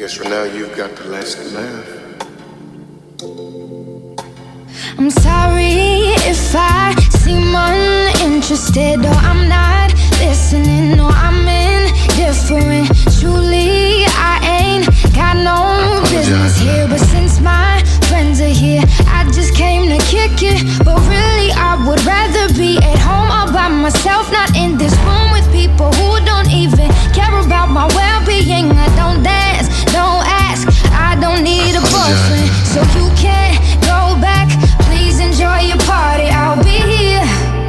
guess for now you've got the last laugh. I'm sorry if I seem uninterested, or I'm not listening, or I'm indifferent. Truly, I ain't got no business here, but since my friends are here, I just came to kick it. But really, I would rather be at home all by myself, not in this room with people who don't even care about my well-being. I don't dance, don't ask, I don't need a boyfriend, so you can't go back. Please enjoy your party, I'll be here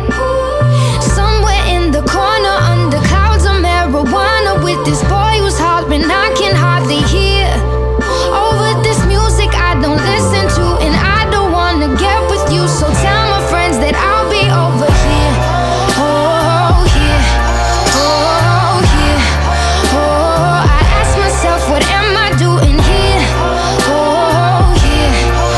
somewhere in the corner under clouds of marijuana with this boy who's hollering I can hardly hear. Over this music I don't listen to, and I don't wanna get with you, so tell my friends that I'll be over here. Oh, here, oh, here, oh, I ask myself, what am I doing here? Oh, here,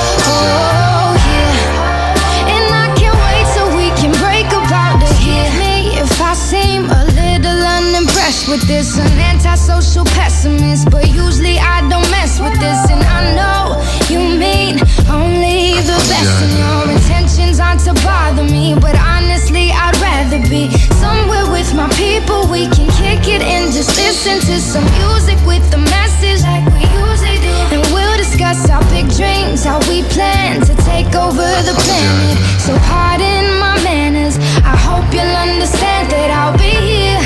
oh, here, and I can't wait till we can break up out of here. Me if I seem a little unimpressed with this, an antisocial pessimist, but usually I don't mess with this, and I know you mean only the best, and your intentions aren't to bother me, but honestly I'd rather be somewhere with my people. We can kick it and just listen to some music with a message like we usually do, and we'll discuss our big dreams, how we plan to take over the planet. So pardon my manners, I hope you'll understand that I'll be here,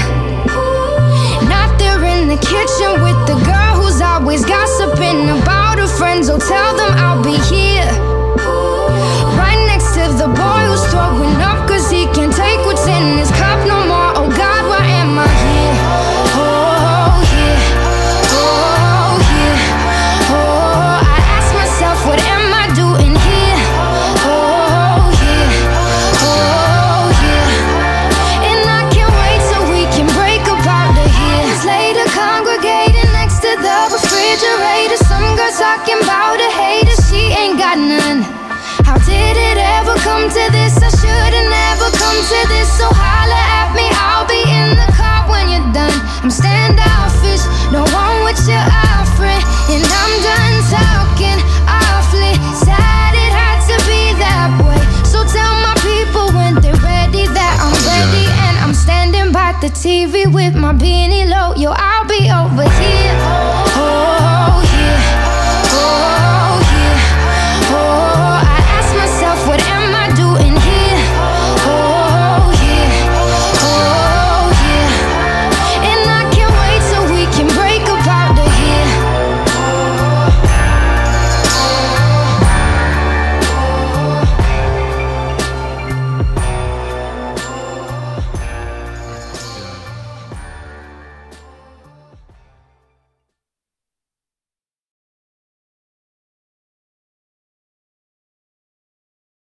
not there in the kitchen with the girl who's always gossiping about her friends. Oh, tell them I'll be here right next to the boy who's throwing up cause he can't take what's in his cup no more. Oh God, why am I here? Oh, here, oh, here, oh, I ask myself, what am I doing here? Oh, here, oh, here, and I can't wait till we can break up out of here. Years later, congregating next to the refrigerator, some girl talking about a hater, she ain't got none. How did it ever come to this? I should've never come to this, so holla at me